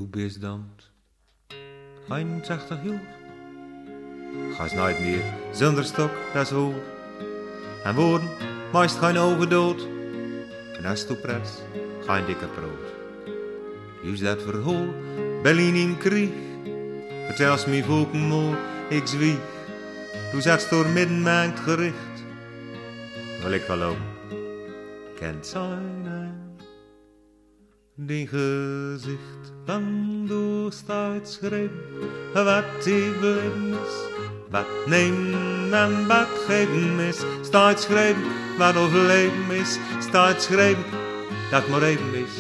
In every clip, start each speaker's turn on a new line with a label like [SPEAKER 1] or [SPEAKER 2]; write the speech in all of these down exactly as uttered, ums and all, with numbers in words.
[SPEAKER 1] bist dan eenentachtig jaar. Ga's nooit meer zonder stok, dat is hoor. En woorden, meest geen overdood. En als het pret, geen dikke brood. Juist dat verhaal, Berlin in krieg. Vertels me volken mooi, ik zwieg. Toen zat door midden mijn gericht. Wil ik wel om, kent zijn die gezicht van doorstuit schreeuwen. Wat die blijven is, wat nemen en wat geven is. Stuit schreeuwen, wat overleven is. Stuit schreeuwen, dat maar even is.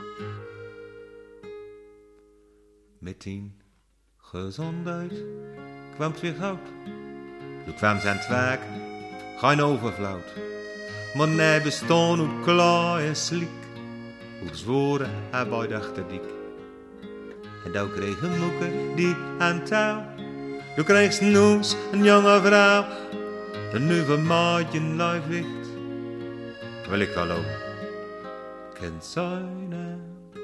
[SPEAKER 1] Met die gezondheid kwam het weer goud. Toen kwam zijn twerk, geen overvloed. Maar nee bestaan hoe klaar en sliek. Hoe zworen hij bij de achterdiek. En dan kreeg een moeke die aan touw. Toen kreeg snoes een jonge vrouw. En nu van maatje lijf licht. Wil ik wel ook. Kent zijn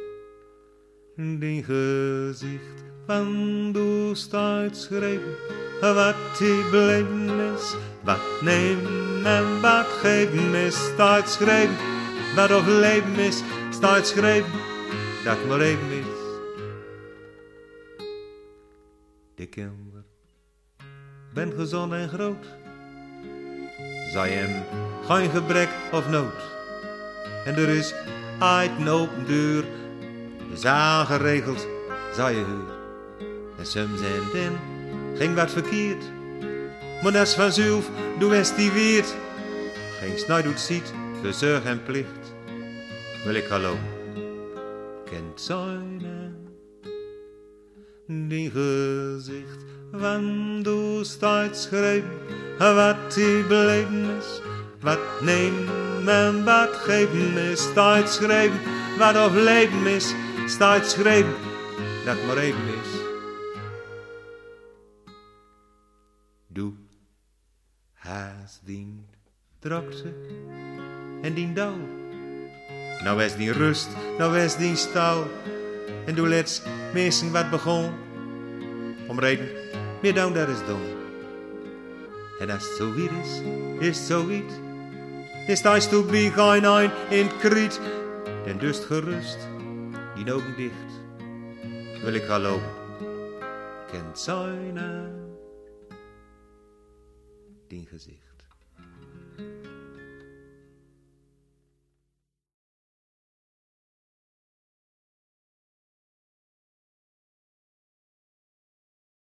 [SPEAKER 1] die gezicht van doorstuit schreeuwen. Wat die blijven is, wat nemen en wat geven is. Stuit schreeuwen, wat overleven is. Stuit schreeuwen, dat maar even is. De kinder ben gezond en groot. Zij hem geen gebrek of nood. En er is uit een open deur. Dus aangeregeld, zei je huur. En soms en dan ging wat verkeerd. Maar dat is vanzelf, doe eens die weert. Geen snij doet ziet, voor zorg en plicht. Wil ik hallo, kent zijn die gezicht van doorstuit schreeuwen. Wat die blijven is, wat nemen en wat geven is. Stuit schreeuwen, wat overleven is. Stuit schreeuwen, dat maar even is. Doe haast dien drokte en dien dauw. Nou is die rust, nou is die stal. En doe let's meesten wat begon. Om reden, meer dan dat is dom. En als het zo weer is, is het zo wiet. Is thuis toe bij geen een in het kriet. Dan dust gerust, die ogen dicht. Wil ik gaan lopen, kent zijn die gezicht.